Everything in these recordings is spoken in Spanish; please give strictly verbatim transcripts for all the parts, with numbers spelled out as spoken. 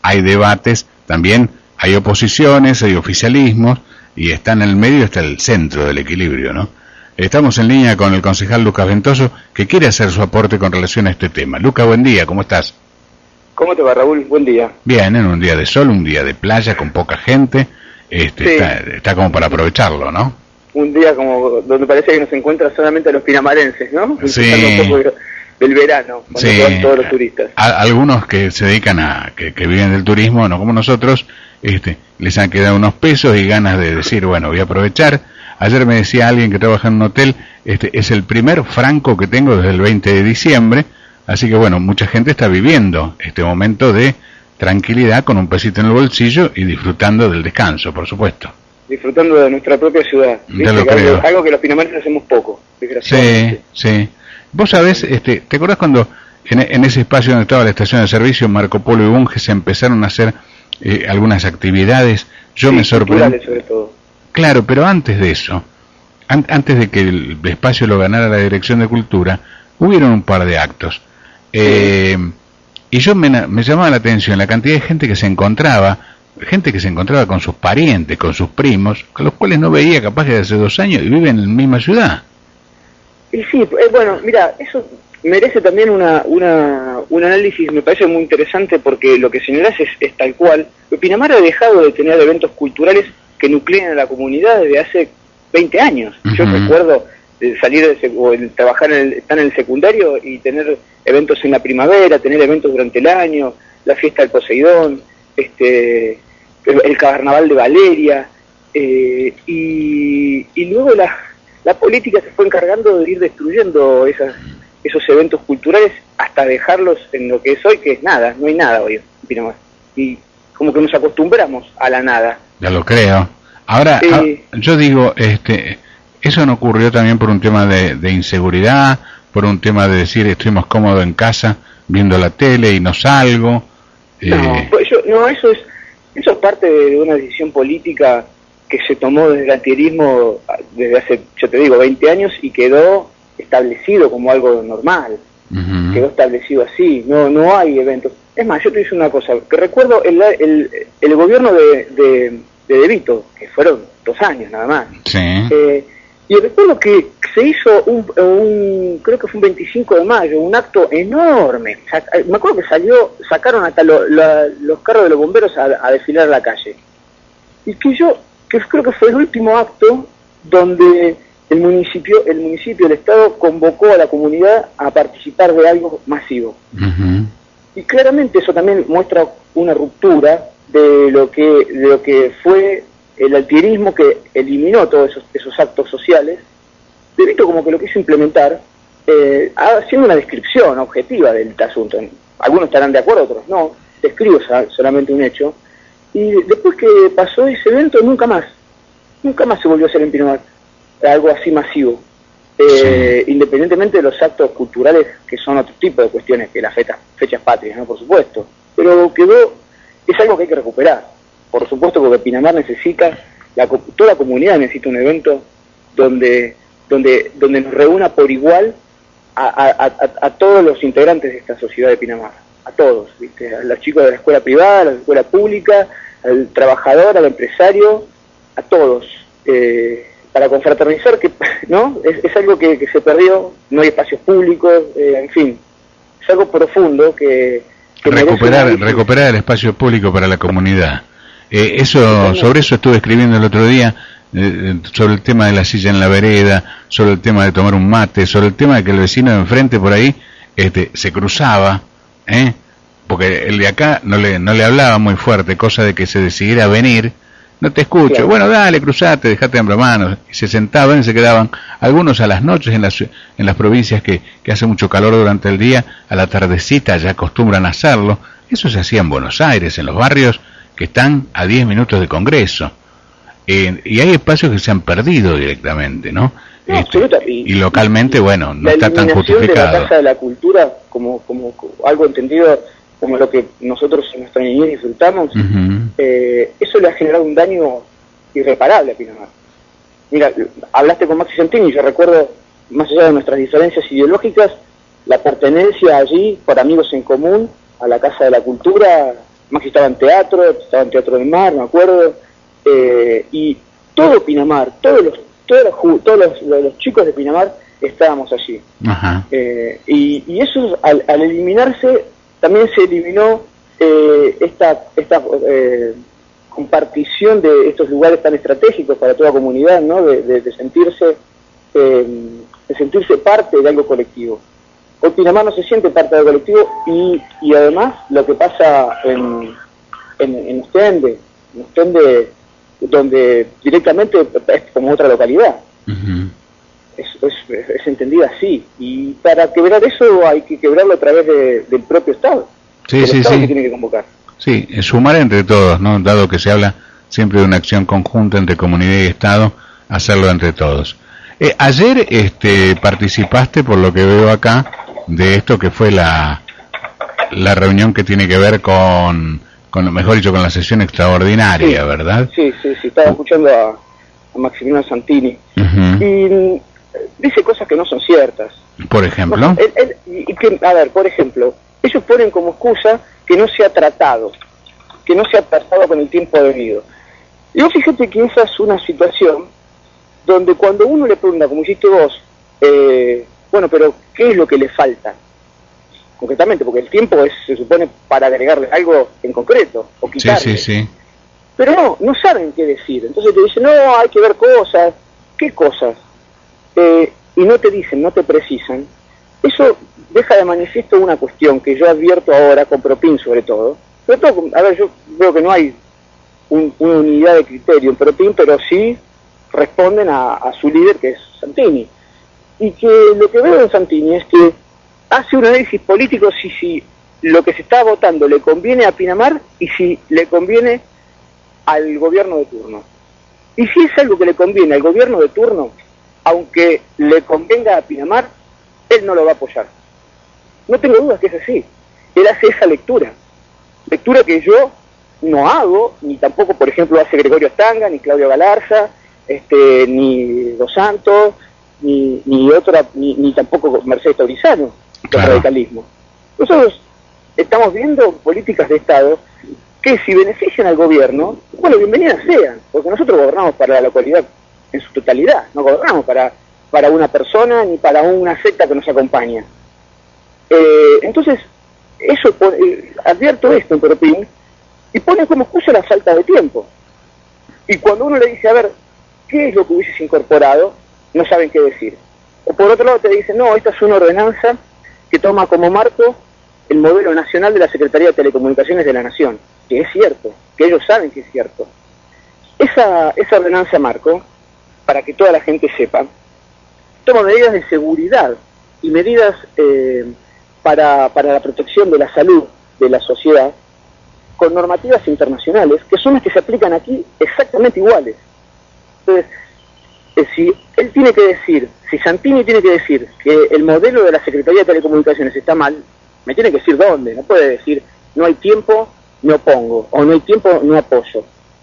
hay debates, también hay oposiciones, hay oficialismos, y está en el medio, está el centro del equilibrio, ¿no? Estamos en línea con el concejal Lucas Ventoso, que quiere hacer su aporte con relación a este tema. Lucas, buen día, ¿cómo estás? ¿Cómo te va, Raúl? Buen día. Bien, en un día de sol, un día de playa con poca gente, este, sí. está, está como para aprovecharlo, ¿no? Un día como donde parece que nos encuentra solamente a los pinamarenses, ¿no? Sí. Un poco del verano, cuando Sí. van todos los turistas. A, algunos que se dedican a, que, que viven del turismo, no como nosotros, este, les han quedado unos pesos y ganas de decir, bueno, voy a aprovechar. Ayer me decía alguien que trabaja en un hotel, este, es el primer franco que tengo desde el veinte de diciembre, así que bueno, mucha gente está viviendo este momento de tranquilidad con un pesito en el bolsillo y disfrutando del descanso, por supuesto. Disfrutando de nuestra propia ciudad. Ya lo que creo. Algo, algo que los pinamarenses hacemos poco, desgraciadamente. Sí, sí. Vos sabés, este, ¿te acordás cuando en, en ese espacio donde estaba la estación de servicio, Marco Polo y Bunge, se empezaron a hacer eh, algunas actividades? Yo sí, me sorprendí. sobre todo. Claro, pero antes de eso, an antes de que el espacio lo ganara la Dirección de Cultura, hubieron un par de actos. Eh, sí. Y yo me, me llamaba la atención la cantidad de gente que se encontraba, gente que se encontraba con sus parientes, con sus primos, con los cuales no veía capaz que de hace dos años y viven en la misma ciudad. Y sí, eh, bueno, mira, eso merece también una, una, un análisis, me parece muy interesante, porque lo que señalás es, es tal cual. Pinamar ha dejado de tener eventos culturales que nuclean a la comunidad desde hace veinte años. Uh-huh. Yo recuerdo de salir de, o el, trabajar en el, estar en el secundario y tener eventos en la primavera, tener eventos durante el año, la fiesta del Poseidón, este, el, el carnaval de Valeria, eh, y, y luego la, la política se fue encargando de ir destruyendo esas, esos eventos culturales hasta dejarlos en lo que es hoy, que es nada, no hay nada hoy en Pinamar. Y como que nos acostumbramos a la nada. Ya lo creo. Ahora, sí. a, yo digo, este, eso no ocurrió también por un tema de, de inseguridad, por un tema de decir estoy más cómodo en casa viendo la tele y no salgo. No, eh... pues yo, no, eso es, eso es parte de una decisión política que se tomó desde el antirismo desde hace, yo te digo, veinte años y quedó establecido como algo normal. Uh-huh. Quedó establecido así, no, no hay eventos. Es más, yo te digo una cosa, que recuerdo el, el, el gobierno de, de, de De Vito, que fueron dos años nada más. Sí. Eh, y recuerdo que se hizo un, un, creo que fue un veinticinco de mayo, un acto enorme. Me acuerdo que salió, sacaron hasta lo, la, los carros de los bomberos a, a desfilar a la calle. Y que yo, que creo que fue el último acto donde el municipio, el municipio, el Estado convocó a la comunidad a participar de algo masivo. Uh-huh. Y claramente eso también muestra una ruptura de lo que de lo que fue el altierismo, que eliminó todos esos, esos actos sociales. De Vito como que lo quiso implementar, eh, haciendo una descripción objetiva del asunto. Algunos estarán de acuerdo, otros no. Describo solamente un hecho. Y después que pasó ese evento, nunca más, nunca más se volvió a hacer en Pinamar algo así masivo. Eh, sí. Independientemente de los actos culturales, que son otro tipo de cuestiones que las fechas, fechas patrias, ¿no? Por supuesto. Pero quedó, es algo que hay que recuperar. Por supuesto, porque Pinamar necesita, la, toda la comunidad necesita un evento donde donde donde nos reúna por igual a, a, a, a todos los integrantes de esta sociedad de Pinamar. A todos, ¿viste? A los chicos de la escuela privada, a la escuela pública, al trabajador, al empresario, a todos. Eh, para confraternizar, que no es, es algo que, que se perdió, no hay espacios públicos, eh, en fin, es algo profundo que, que recuperar una... recuperar el espacio público para la comunidad. Eh, eso sobre eso estuve escribiendo el otro día, eh, sobre el tema de la silla en la vereda, sobre el tema de tomar un mate, sobre el tema de que el vecino de enfrente por ahí este se cruzaba, ¿eh? Porque el de acá no le no le hablaba muy fuerte, cosa de que se decidiera a venir. No te escucho, claro. Bueno, dale, cruzate, dejate en manos. Y se sentaban y se quedaban, algunos a las noches en las en las provincias que, que hace mucho calor durante el día, a la tardecita ya acostumbran a hacerlo. Eso se hacía en Buenos Aires, en los barrios que están a diez minutos de Congreso. Eh, y hay espacios que se han perdido directamente, ¿no? No, este, y, y localmente, bueno, no está tan justificado. La eliminación de la Casa de la Cultura como, como, como algo entendido como lo que nosotros en nuestra niñez disfrutamos, uh-huh. eh, eso le ha generado un daño irreparable a Pinamar. Mira, hablaste con Maxi Santini, yo recuerdo, más allá de nuestras diferencias ideológicas, la pertenencia allí, por amigos en común, a la Casa de la Cultura, Maxi estaba en teatro, estaba en Teatro del Mar, me acuerdo, eh, y todo Pinamar, todos los todos los, todos los, los chicos de Pinamar estábamos allí. Ajá. Eh, y, y eso, al, al eliminarse, también se eliminó eh, esta, esta eh, compartición de estos lugares tan estratégicos para toda comunidad, ¿no? De, de, de sentirse eh, de sentirse parte de algo colectivo. Hoy Pinamar no se siente parte del colectivo y, y además lo que pasa en, en, en Ostende, en Ostende, donde directamente es como otra localidad. Uh-huh. es, es, es entendida así, y para quebrar eso hay que quebrarlo a través de, del propio Estado. Sí, el sí, Estado sí. que tiene que convocar. Sí, sumar entre todos, ¿no? Dado que se habla siempre de una acción conjunta entre comunidad y Estado, hacerlo entre todos. Eh, ayer este, participaste, por lo que veo acá, de esto que fue la la reunión que tiene que ver con, con mejor dicho, con la sesión extraordinaria, sí, ¿verdad? Sí, sí, sí, estaba escuchando a, a Maximiliano Santini. Uh-huh. Y dice cosas que no son ciertas. Por ejemplo. No, él, él, y que, a ver, por ejemplo, ellos ponen como excusa que no se ha tratado, que no se ha tratado con el tiempo debido. Y vos fíjate que esa es una situación donde cuando uno le pregunta, como hiciste vos, eh, bueno, pero ¿qué es lo que le falta? Concretamente, porque el tiempo es, se supone, para agregarle algo en concreto, o quitarle. Sí, sí, sí. Pero no, no saben qué decir. Entonces te dicen, no, hay que ver cosas. ¿Qué cosas? Eh, y no te dicen, no te precisan. Eso deja de manifiesto una cuestión que yo advierto ahora, con Propin sobre todo. Sobre todo, a ver, yo veo que no hay un, una unidad de criterio en Propin, pero sí responden a, a su líder, que es Santini. Y que lo que veo en Santini es que hace un análisis político si, si lo que se está votando le conviene a Pinamar y si le conviene al gobierno de turno. Y si es algo que le conviene al gobierno de turno, aunque le convenga a Pinamar, él no lo va a apoyar. No tengo dudas que es así. Él hace esa lectura. Lectura que yo no hago, ni tampoco, por ejemplo, hace Gregorio Stanga, ni Claudio Galarza, este, ni Dos Santos, ni ni otra, ni, ni tampoco Mercedes Taurizano, claro. El radicalismo. Nosotros estamos viendo políticas de Estado que si benefician al gobierno, bueno, bienvenidas sean, porque nosotros gobernamos para la localidad en su totalidad, no gobernamos para, para una persona ni para una secta que nos acompaña. Eh, entonces, eso eh, advierto esto en Propin, y pone como excusa la falta de tiempo. Y cuando uno le dice, a ver, ¿qué es lo que hubieses incorporado? No saben qué decir. O por otro lado te dicen, no, esta es una ordenanza que toma como marco el modelo nacional de la Secretaría de Telecomunicaciones de la Nación, que es cierto, que ellos saben que es cierto. Esa, esa ordenanza marco, para que toda la gente sepa, toma medidas de seguridad y medidas eh, para, para la protección de la salud de la sociedad con normativas internacionales que son las que se aplican aquí exactamente iguales. Entonces, eh, si él tiene que decir, si Santini tiene que decir que el modelo de la Secretaría de Telecomunicaciones está mal, me tiene que decir dónde. No puede decir, no hay tiempo, me opongo, o no hay tiempo, no apoyo.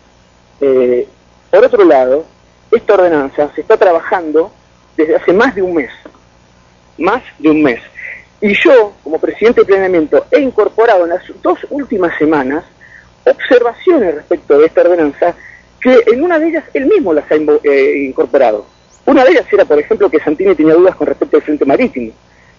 Eh, por otro lado, esta ordenanza se está trabajando desde hace más de un mes, más de un mes. Y yo, como presidente de planeamiento, he incorporado en las dos últimas semanas observaciones respecto de esta ordenanza que en una de ellas él mismo las ha eh, incorporado. Una de ellas era, por ejemplo, que Santini tenía dudas con respecto al Frente Marítimo.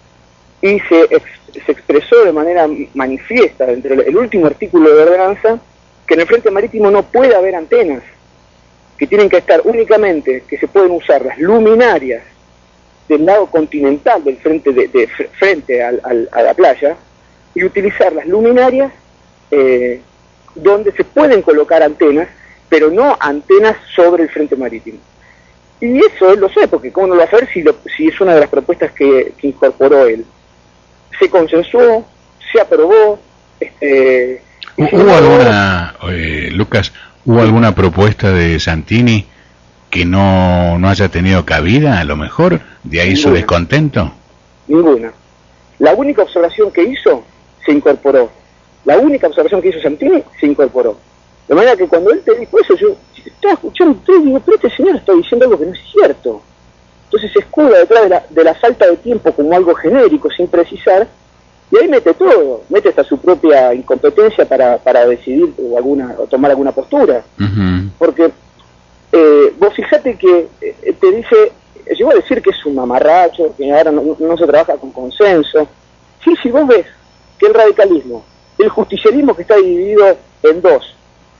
Y se, ex, se expresó de manera manifiesta entre el último artículo de ordenanza que en el Frente Marítimo no puede haber antenas, que tienen que estar únicamente, que se pueden usar las luminarias del lado continental del frente de, de frente al, al, a la playa, y utilizar las luminarias eh, donde se pueden colocar antenas, pero no antenas sobre el frente marítimo. Y eso él lo sabe, porque cómo no lo va a saber si, lo, si es una de las propuestas que, que incorporó él. Se consensuó, se aprobó. Este, ¿Hubo alguna, eh, Lucas, hubo alguna propuesta de Santini que no, no haya tenido cabida, a lo mejor? ¿De ahí su descontento? Ninguna. La única observación que hizo, se incorporó. La única observación que hizo Santini, se incorporó. De manera que cuando él te dijo eso, yo estaba escuchando y digo, pero este señor está diciendo algo que no es cierto. Entonces se escuda detrás de la, de la falta de tiempo como algo genérico, sin precisar, Y ahí mete todo, mete hasta su propia incompetencia para, para decidir o, alguna, o tomar alguna postura. Uh-huh. Porque eh, vos fijate que eh, te dice, llegó a decir que es un mamarracho, que ahora no, no se trabaja con consenso. Sí, si vos ves que el radicalismo, el justicialismo que está dividido en dos,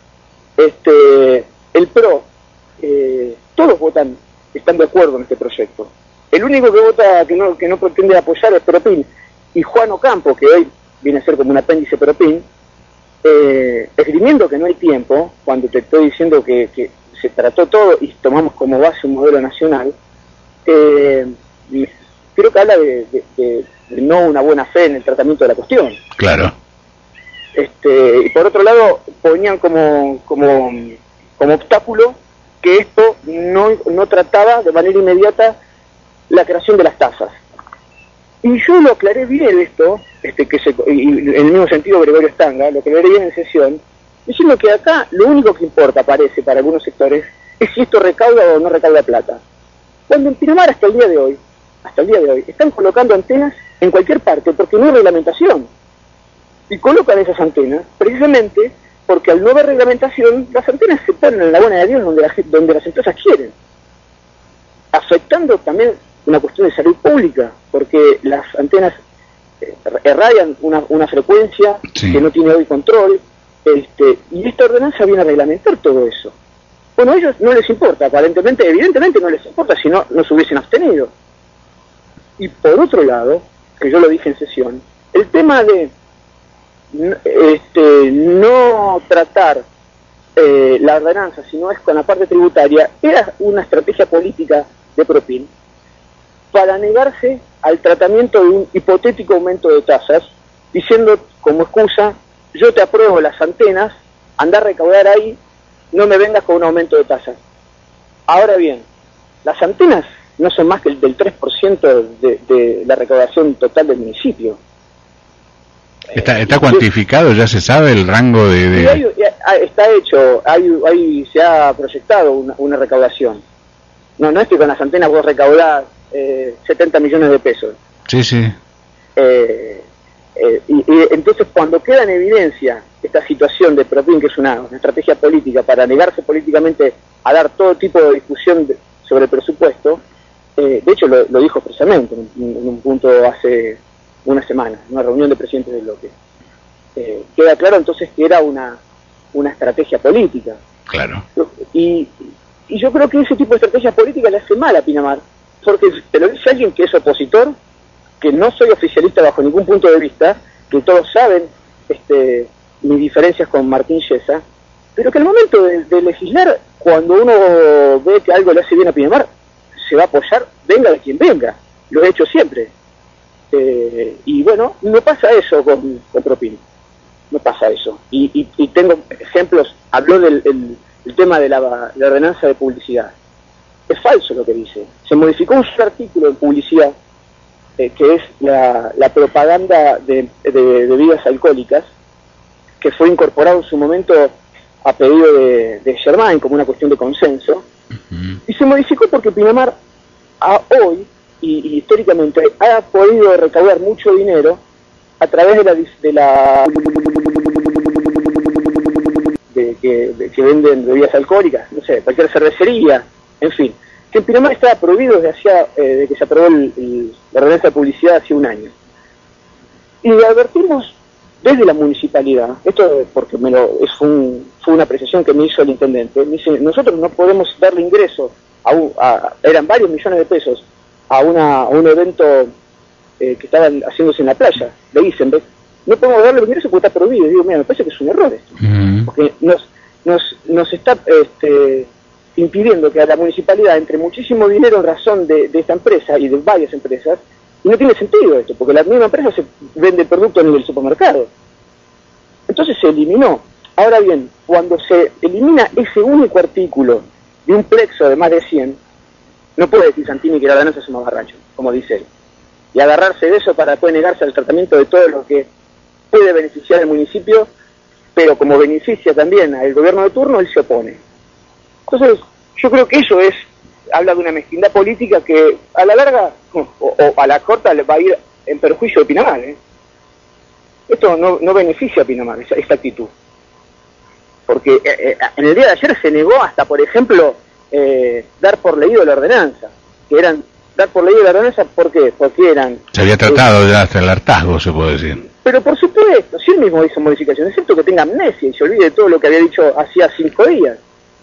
este, el PRO, eh, todos votan, están de acuerdo en este proyecto. El único que vota, que no, que no pretende apoyar es Propin, y Juan Ocampo, que hoy viene a ser como un apéndice Propin, eh, esgrimiendo que no hay tiempo, cuando te estoy diciendo que, que se trató todo y tomamos como base un modelo nacional, eh, creo que habla de, de, de, de no una buena fe en el tratamiento de la cuestión. Claro. Este, y por otro lado, ponían como, como, como obstáculo que esto no, no trataba de manera inmediata la creación de las tasas. Y yo lo aclaré bien esto, este, que se, y, y en el mismo sentido Gregorio Stanga, lo aclaré bien en sesión, diciendo que acá lo único que importa, parece, para algunos sectores, es si esto recauda o no recauda plata. Cuando en Pinamar hasta el día de hoy, hasta el día de hoy, están colocando antenas en cualquier parte, porque no hay reglamentación. Y colocan esas antenas, precisamente porque al no haber reglamentación, las antenas se ponen en la buena de Dios donde, la, donde las empresas quieren, afectando también una cuestión de salud pública, porque las antenas eh, irradian una, una frecuencia sí. que no tiene hoy control, este, y esta ordenanza viene a reglamentar todo eso. Bueno, a ellos no les importa, aparentemente, evidentemente no les importa, si no, no se hubiesen abstenido. Y por otro lado, que yo lo dije en sesión, el tema de este, no tratar eh, la ordenanza, sino es con la parte tributaria, era una estrategia política de Propin para negarse al tratamiento de un hipotético aumento de tasas, diciendo como excusa, yo te apruebo las antenas, anda a recaudar ahí, no me vengas con un aumento de tasas. Ahora bien, las antenas no son más que el del tres por ciento de, de la recaudación total del municipio. ¿Está, está cuantificado? ¿Ya se sabe el rango de...? de... Sí, hay, está hecho, hay, hay, se ha proyectado una, una recaudación. No, no es que con las antenas vos recaudás eh, setenta millones de pesos. Sí, sí. Eh, eh, y, y entonces cuando queda en evidencia esta situación de Propin, que es una, una estrategia política para negarse políticamente a dar todo tipo de discusión de, sobre el presupuesto, eh, de hecho lo, lo dijo expresamente en, en un punto hace una semana, en una reunión de presidentes del bloque. Eh, queda claro entonces que era una, una estrategia política. Claro. Y, y yo creo que ese tipo de estrategias políticas le hace mal a Pinamar, porque te lo dice alguien que es opositor, que no soy oficialista bajo ningún punto de vista, que todos saben este, mis diferencias con Martín Yesa, pero que al momento de, de legislar, cuando uno ve que algo le hace bien a Pinamar, se va a apoyar, venga de quien venga. Lo he hecho siempre. Eh, y bueno, no pasa eso con, con Propin. No pasa eso. Y, y, y tengo ejemplos, habló del el, el tema de la, la ordenanza de publicidad. Es falso lo que dice. Se modificó un artículo en publicidad, eh, que es la, la propaganda de, de, de bebidas alcohólicas, que fue incorporado en su momento a pedido de, de Germain como una cuestión de consenso, uh-huh. y se modificó porque Pinamar a hoy, y, y históricamente, ha podido recaudar mucho dinero a través de la de la de que, de que venden bebidas alcohólicas, no sé, cualquier cervecería, en fin, que en Pinamar estaba prohibido desde hacía, eh, de que se aprobó el, el, la ordenanza de publicidad hace un año. Y le advertimos desde la municipalidad, esto porque me lo, es un, fue una apreciación que me hizo el intendente, me dice, nosotros no podemos darle ingreso, a, un, a eran varios millones de pesos, a, una, a un evento eh, que estaban haciéndose en la playa, le dicen, ¿ves? No podemos darle ingreso porque está prohibido. Y digo, mira, me parece que es un error esto, uh-huh. porque nos, nos, nos está este, impidiendo que a la municipalidad entre muchísimo dinero en razón de, de esta empresa y de varias empresas, y no tiene sentido esto, porque la misma empresa se vende el producto en el supermercado. Entonces se eliminó. Ahora bien, cuando se elimina ese único artículo de un plexo de más de cien, no puede decir Santini que la ordenanza es un mamarracho, como dice él, y agarrarse de eso para después negarse al tratamiento de todo lo que puede beneficiar al municipio, pero como beneficia también al gobierno de turno, él se opone. Entonces, yo creo que eso es, habla de una mezquindad política que a la larga, o, o a la corta, le va a ir en perjuicio de Pinamar, ¿eh? esto no, no beneficia a Pinamar, esa, esta actitud. Porque eh, en el día de ayer se negó hasta, por ejemplo, eh, dar por leído la ordenanza, que eran dar por leído la ordenanza, ¿por qué? Porque eran... Se había tratado eh, ya hasta el hartazgo, se puede decir. Pero por supuesto, si él mismo hizo modificaciones, es cierto que tenga amnesia y se olvide de todo lo que había dicho hacía cinco días.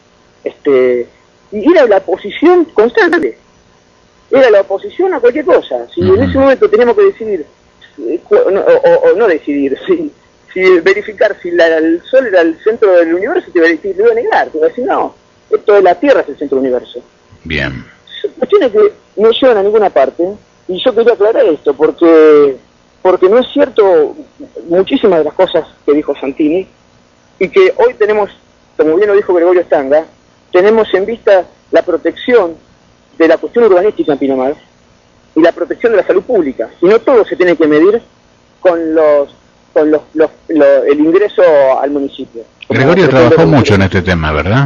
Este, y era la oposición constante, era la oposición a cualquier cosa. Si uh-huh. en ese momento teníamos que decidir, o, o, o no decidir, si, si verificar si la, el Sol era el centro del universo, te iba a decir, te iba a negar, te iba a decir, no, esto de la Tierra es el centro del universo. Bien. Son cuestiones que no llevan a ninguna parte, y yo quería aclarar esto, porque porque no es cierto muchísimas de las cosas que dijo Santini, y que hoy tenemos, como bien lo dijo Gregorio Stanga, tenemos en vista la protección de la cuestión urbanística en Pinamar y la protección de la salud pública, y no todo se tiene que medir con los con los, los, los el ingreso al municipio. Gregorio trabajó mucho en este tema, ¿verdad?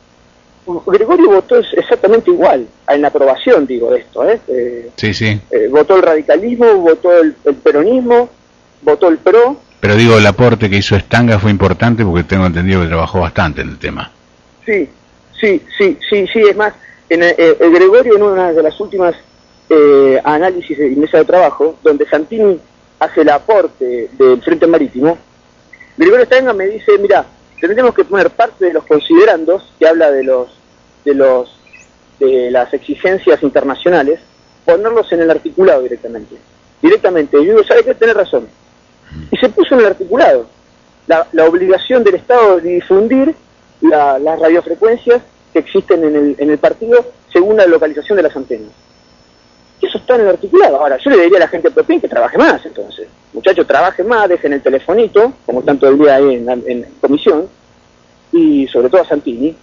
Gregorio votó exactamente igual en la aprobación, digo, de esto, ¿eh? eh sí, sí. Eh, votó el radicalismo, votó el, el peronismo, votó el PRO. Pero digo, el aporte que hizo Stanga fue importante porque tengo entendido que trabajó bastante en el tema. Sí, sí, sí, sí, sí, es más, en, eh, el Gregorio en una de las últimas eh, análisis de mesa de trabajo, donde Santini hace el aporte del Frente Marítimo, Gregorio Stanga me dice, mira, tendremos que poner parte de los considerandos, que habla de los de los de las exigencias internacionales, ponerlos en el articulado directamente. Directamente. Y yo digo, ¿sabe qué? Tenés razón. Y se puso en el articulado la, la obligación del Estado de difundir la, las radiofrecuencias que existen en el, en el partido según la localización de las antenas. Y eso está en el articulado. Ahora, yo le diría a la gente de Propin que trabaje más, entonces. Muchachos, trabajen más, dejen el telefonito, como están todo el día ahí en, en, en comisión, y sobre todo a Santini,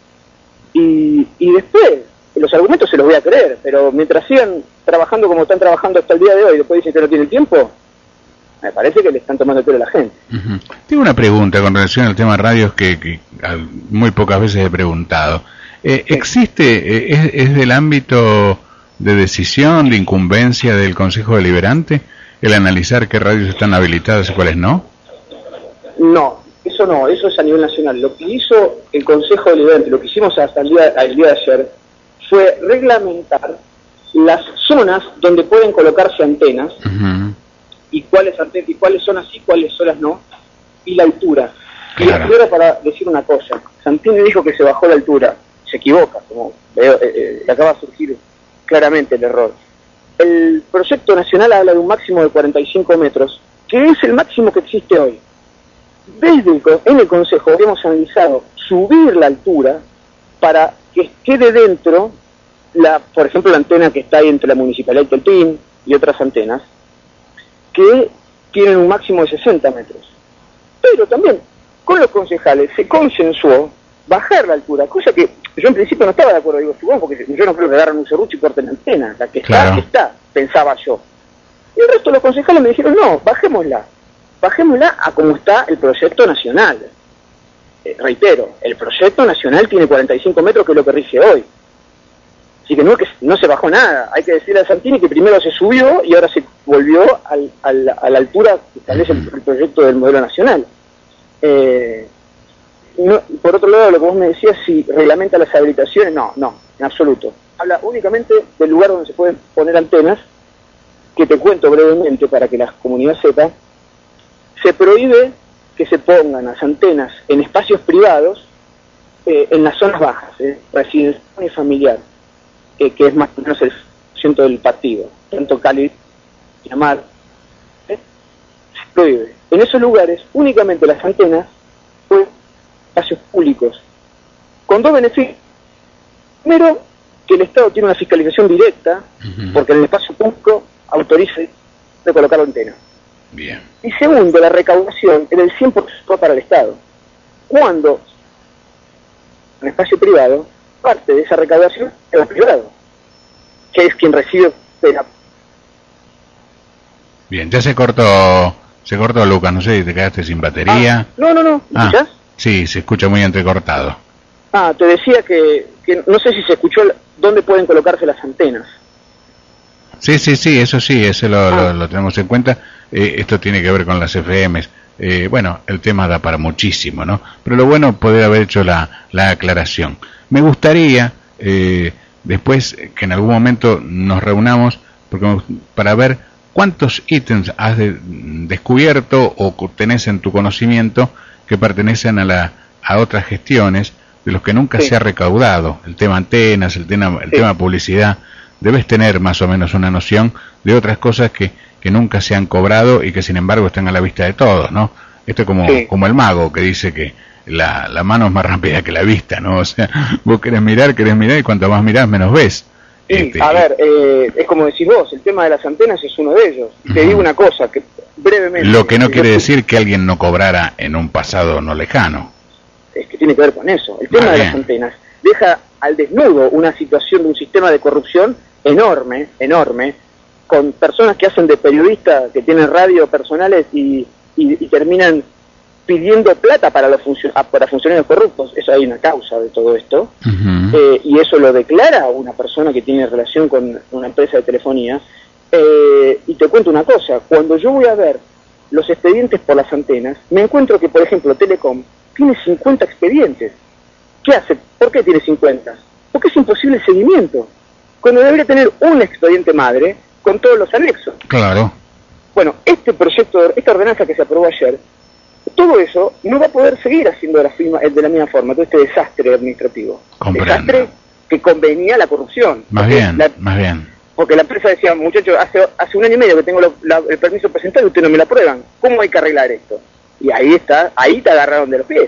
y, y después, los argumentos se los voy a creer, pero mientras sigan trabajando como están trabajando hasta el día de hoy, después dicen que no tienen tiempo, me parece que le están tomando el pelo a la gente. Uh-huh. Tengo una pregunta con relación al tema radios que, que muy pocas veces he preguntado. Eh, sí. ¿Existe, eh, es, es del ámbito de decisión, de incumbencia del Consejo Deliberante, el analizar qué radios están habilitadas y cuáles no? No, eso no, eso es a nivel nacional. Lo que hizo el Consejo Deliberante, lo que hicimos hasta el día, el día de ayer, fue reglamentar las zonas donde pueden colocarse antenas, uh-huh. y cuáles antenas, y cuáles zonas sí, cuáles zonas no, y la altura. Claro. Y la altura, para decir una cosa, Santini dijo que se bajó la altura, se equivoca, como veo, eh, eh, acaba de surgir claramente el error. El proyecto nacional habla de un máximo de cuarenta y cinco metros, que es el máximo que existe hoy. Desde el, en el Consejo hemos analizado subir la altura para que quede dentro, la, por ejemplo, la antena que está ahí entre la Municipalidad de Teltín y otras antenas, que tienen un máximo de sesenta metros. Pero también, con los concejales se consensuó bajar la altura, cosa que yo en principio no estaba de acuerdo, digo, bueno, porque yo no creo que agarran un serrucho y corten la antena, la que está, claro. está, pensaba yo. Y el resto de los concejales me dijeron, no, bajémosla, bajémosla a como está el proyecto nacional. Eh, reitero, el proyecto nacional tiene cuarenta y cinco metros, que es lo que rige hoy. Así que no, que no se bajó nada. Hay que decirle a Santini que primero se subió y ahora se volvió al, al, a la altura que establece el, el proyecto del modelo nacional. Eh, no, por otro lado, lo que vos me decías, si reglamenta las habilitaciones, no, no, en absoluto. Habla únicamente del lugar donde se pueden poner antenas, que te cuento brevemente para que la comunidad sepa. Se prohíbe que se pongan las antenas en espacios privados, eh, en las zonas bajas, eh, residencial y familiar, eh, que es más o menos el ciento del partido, tanto Cali, Pinamar, eh, se prohíbe. En esos lugares, únicamente las antenas pueden espacios públicos, con dos beneficios. Primero, que el Estado tiene una fiscalización directa, uh-huh. porque en el espacio público autoriza de colocar antenas. Bien. Y segundo, la recaudación en el cien por ciento para el Estado. Cuando en espacio privado, parte de esa recaudación es el privado, que es quien recibe la... Bien, ya se cortó, se cortó Lucas, no sé si te quedaste sin batería. Ah, no, no, no, ¿me escuchás? Ah, sí, se escucha muy entrecortado. Ah, te decía que, que no sé si se escuchó dónde pueden colocarse las antenas. Sí, sí, sí, eso sí, eso lo, ah. lo, lo tenemos en cuenta. Eh, esto tiene que ver con las F Ms. eh, bueno, el tema da para muchísimo, ¿no? Pero lo bueno es poder haber hecho la, la aclaración. Me gustaría, eh, después que en algún momento nos reunamos, porque para ver cuántos ítems has de, descubierto o tenés en tu conocimiento que pertenecen a, la, a otras gestiones, de los que nunca sí. se ha recaudado. El tema antenas, el tema, el sí. tema publicidad. Debes tener más o menos una noción de otras cosas que, que nunca se han cobrado y que sin embargo están a la vista de todos, ¿no? Esto es como, sí. como el mago que dice que la, la mano es más rápida que la vista, ¿no? O sea, vos querés mirar, querés mirar y cuanto más mirás, menos ves. Sí, este, a ver, eh, es como decís vos, el tema de las antenas es uno de ellos. Uh-huh. Te digo una cosa, que brevemente... Lo que no quiere decir que alguien no cobrara en un pasado no lejano. Es que tiene que ver con eso. El tema ah, de las antenas deja al desnudo una situación de un sistema de corrupción enorme, enorme, con personas que hacen de periodistas, que tienen radio personales y, y, y terminan pidiendo plata para los funcio- para funcionarios corruptos. Eso hay una causa de todo esto. Uh-huh. eh, y eso lo declara una persona que tiene relación con una empresa de telefonía. Eh, y te cuento una cosa, cuando yo voy a ver los expedientes por las antenas, me encuentro que, por ejemplo, Telecom tiene cincuenta expedientes. ¿Qué hace? ¿Por qué tiene cincuenta? Porque es imposible el seguimiento, cuando debería tener un expediente madre con todos los anexos. Claro. Bueno, este proyecto, esta ordenanza que se aprobó ayer, todo eso no va a poder seguir haciendo de la, firma, de la misma forma, todo este desastre administrativo. Comprendo. Desastre que convenía la corrupción. Más bien, la, más bien. Porque la empresa decía, muchachos, hace, hace un año y medio que tengo lo, la, el permiso presentado y ustedes no me lo aprueban. ¿Cómo hay que arreglar esto? Y ahí está, ahí te agarraron de los pies.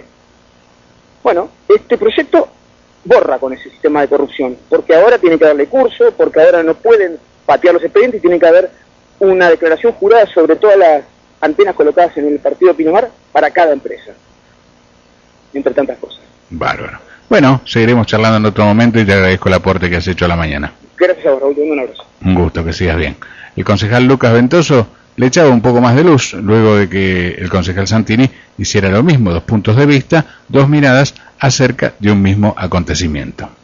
Bueno, este proyecto borra con ese sistema de corrupción, porque ahora tiene que darle curso, porque ahora no pueden patear los expedientes y tiene que haber una declaración jurada sobre todas las antenas colocadas en el partido Pinamar para cada empresa, entre tantas cosas. Bárbaro. Bueno, seguiremos charlando en otro momento y te agradezco el aporte que has hecho a la mañana. Gracias a vos, Raúl, un abrazo. Un gusto, que sigas bien. El concejal Lucas Ventoso le echaba un poco más de luz luego de que el concejal Santini hiciera lo mismo, dos puntos de vista, dos miradas acerca de un mismo acontecimiento.